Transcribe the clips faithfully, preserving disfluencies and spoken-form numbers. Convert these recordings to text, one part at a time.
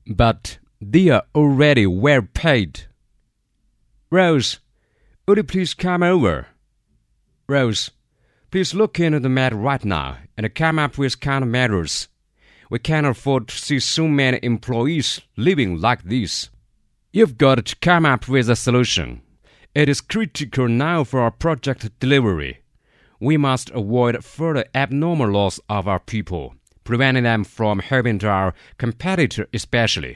but they are already well paid. Rose, would you please come over? Rose, please look into the matter right now and come up with countermeasures. We can't afford to see so many employees living like this. You've got to come up with a solution. It is critical now for our project delivery. We must avoid further abnormal loss of our people, preventing them from helping to our competitor especially.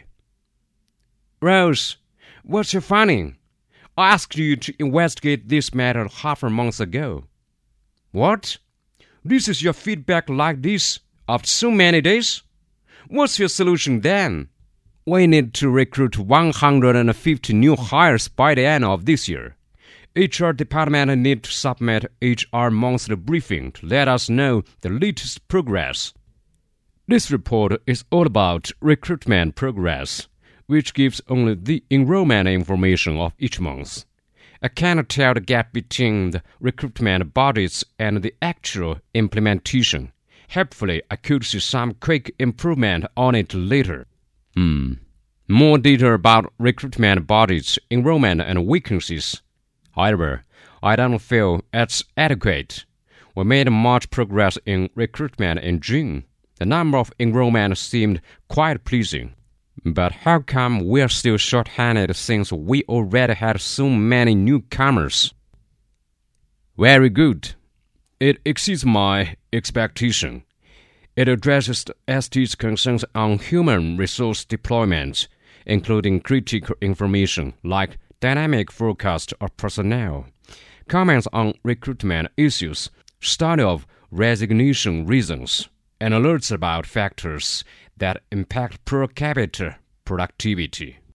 Rose, what's your finding? I asked you to investigate this matter half a month ago. What? This is your feedback like this after so many days? What's your solution then? We need to recruit one hundred fifty new hires by the end of this year. H R department need to submit H R monthly briefing to let us know the latest progress. This report is all about recruitment progress, which gives only the enrollment information of each month. I cannot tell the gap between the recruitment bodies and the actual implementation. Hopefully, I could see some quick improvement on it later. Hmm. More data about recruitment bodies, enrollment, and vacancies. However, I don't feel it's adequate. We made much progress in recruitment in June. The number of enrollments seemed quite pleasing. But how come we're still short-handed since we already had so many newcomers? Very good. It exceeds my expectation. It addresses the S T's concerns on human resource deployment, including critical information like dynamic forecast of personnel, comments on recruitment issues, study of resignation reasons, and alerts about factors that impact per capita productivity.